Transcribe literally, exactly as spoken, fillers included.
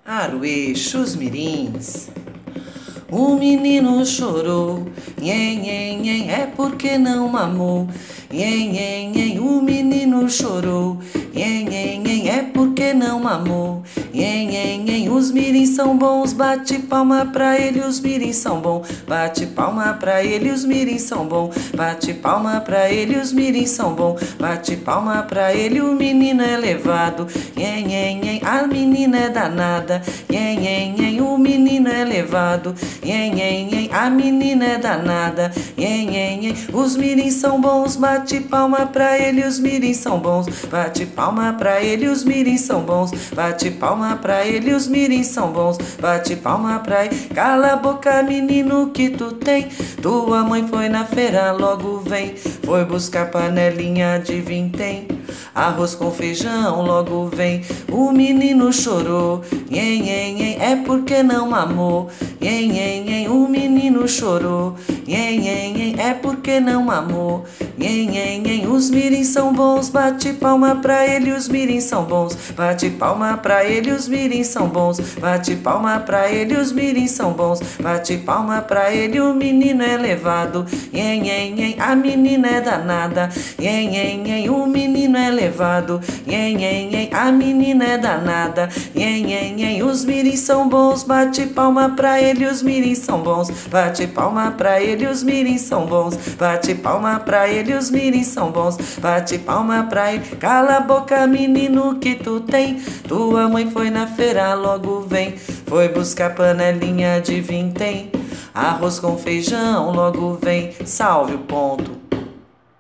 Aroeixos mirins. O menino chorou, nhen, nhen, nhen, é porque não mamou. Nhen, nhen, nhen, o menino chorou, nhen, nhen, nhen, é porque não mamou. Nhen, nhen, nhen, os mirins são bons, bate palma pra ele, os mirins são bons. Bate palma pra ele, os mirins são bons. Bate palma pra ele, os mirins são bons. Bate palma pra ele, o menino é levado. Nhen, nhen, nhen, a menina é danada. Nhen, nhen, nhen, o menino é levado. Nhen, nhen, nhen, a menina é danada. Nhen, nhen, nhen, os mirins são bons, bate palma pra ele, os mirins são bons. Bate palma pra ele, os mirins são bons. Bate palma pra ele, os mirins são bons. Bate palma pra ele. Cala a boca, menino, que tu tem. Tua mãe foi na feira, logo vem. Foi buscar panelinha de vintém. Arroz com feijão, logo vem. O menino chorou, nhen, nhen, nhen, é porque não mamou. Nhen, nhen, nhen, o menino chorou, nhen, nhen, nhen, é porque não mamou. Nhen, nhen, nhen, os mirins são bons, bate palma pra ele, os mirins são bons. Bate palma pra ele, os mirins são bons. Bate palma pra ele, os mirins são bons. Bate palma pra ele, o menino é levado. Nhen, nhen, nhen, a menina é danada. Nhen, nhen, nhen, o menino é levado. Nhen, nhen, nhen, a menina é danada. Nhen, nhen, nhen, os mirins são bons, bate palma pra ele, os mirins são bons. Bate palma pra ele, os mirins são bons. Bate palma pra ele, os mirins são bons. Bate palma pra ele. Cala a boca, menino, que tu tem. Tua mãe foi na feira, logo vem. Foi buscar panelinha de vintém. Arroz com feijão, logo vem. Salve o ponto.